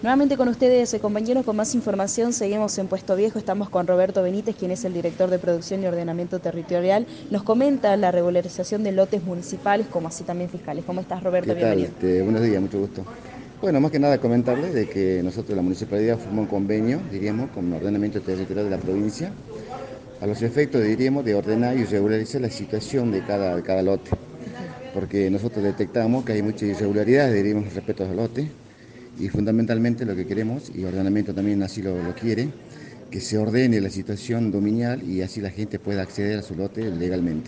Nuevamente con ustedes, compañeros, con más información. Seguimos en Puesto Viejo, estamos con Roberto Benítez, quien es el director de Producción y Ordenamiento Territorial. Nos comenta la regularización de lotes municipales, como así también fiscales. ¿Cómo estás, Roberto? ¿Qué tal? Bienvenido. Buenos días, mucho gusto. Bueno, más que nada comentarles de que nosotros, la municipalidad, firmó un convenio, diríamos, con el ordenamiento territorial de la provincia, a los efectos, diríamos, de ordenar y regularizar la situación de cada lote. Porque nosotros detectamos que hay muchas irregularidades, diríamos, respecto a los lotes, y fundamentalmente lo que queremos, y ordenamiento también así lo quiere, que se ordene la situación dominial y así la gente pueda acceder a su lote legalmente.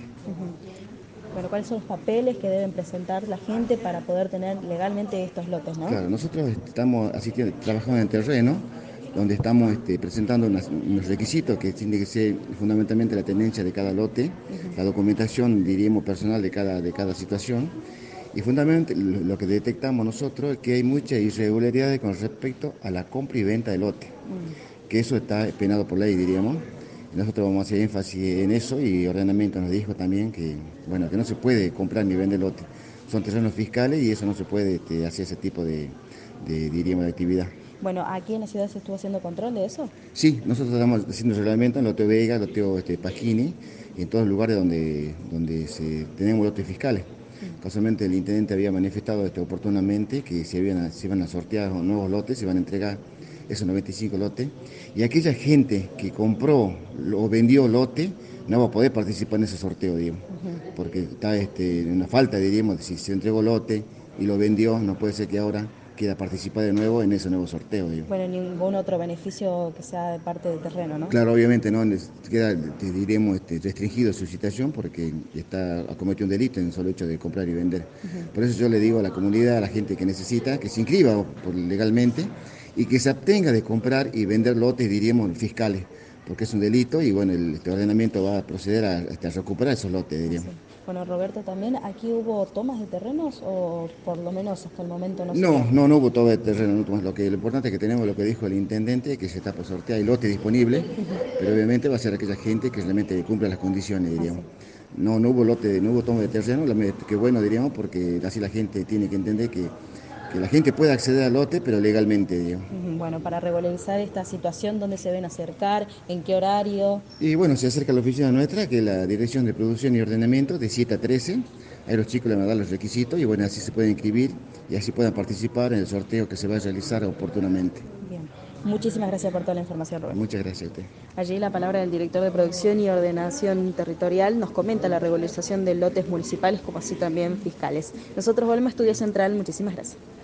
Bueno, ¿cuáles son los papeles que deben presentar la gente para poder tener legalmente estos lotes, no? Claro, nosotros estamos asistiendo, trabajando en el terreno, donde estamos presentando unos requisitos que tiene que ser fundamentalmente la tenencia de cada lote, la documentación, diríamos, personal de cada situación. Y fundamentalmente lo que detectamos nosotros es que hay muchas irregularidades con respecto a la compra y venta de lote, que eso está penado por ley, diríamos. Y nosotros vamos a hacer énfasis en eso y ordenamiento nos dijo también que, bueno, que no se puede comprar ni vender lote. Son terrenos fiscales y eso no se puede hacer ese tipo diríamos, de actividad. Bueno, aquí en la ciudad se estuvo haciendo control de eso. Sí, nosotros estamos haciendo reglamento en Loteo Vega, Loteo Pasquini y en todos los lugares donde tenemos lotes fiscales. Casualmente el intendente había manifestado oportunamente que se iban a sortear nuevos lotes, se iban a entregar esos 95 lotes, y aquella gente que compró o vendió lote no va a poder participar en ese sorteo, digamos, porque está una falta, diríamos, si se entregó lote y lo vendió, no puede ser que ahora quiera participar de nuevo en ese nuevo sorteo, digamos. Bueno, ningún otro beneficio que sea de parte del terreno, ¿no? Claro, obviamente no queda, diremos, restringido su situación porque ha cometido un delito en el solo hecho de comprar y vender. Por eso yo le digo a la comunidad, a la gente que necesita, que se inscriba legalmente y que se abstenga de comprar y vender lotes, diríamos, fiscales, porque es un delito y bueno, este ordenamiento va a proceder a recuperar esos lotes, Así. diríamos. Bueno, Roberto, también aquí hubo tomas de terrenos o por lo menos hasta el momento no se No, dio. no hubo todo el terreno. No, lo importante es que tenemos lo que dijo el intendente, que se está por sortear, hay lote disponible, pero obviamente va a ser aquella gente que realmente cumpla las condiciones, Así. diríamos. No hubo lote, no hubo toma de terreno, que bueno, diríamos, porque así la gente tiene que entender que la gente puede acceder al lote, pero legalmente, digamos. Bueno, para regularizar esta situación, ¿dónde se ven acercar? ¿En qué horario? Y bueno, se acerca a la oficina nuestra, que es la Dirección de Producción y Ordenamiento, de 7 a 13. Ahí los chicos le van a dar los requisitos y bueno, así se pueden inscribir y así puedan participar en el sorteo que se va a realizar oportunamente. Bien. Muchísimas gracias por toda la información, Roberto. Muchas gracias a usted. Allí la palabra del director de Producción y Ordenación Territorial nos comenta la regularización de lotes municipales como así también fiscales. Nosotros volvemos a Estudio Central. Muchísimas gracias.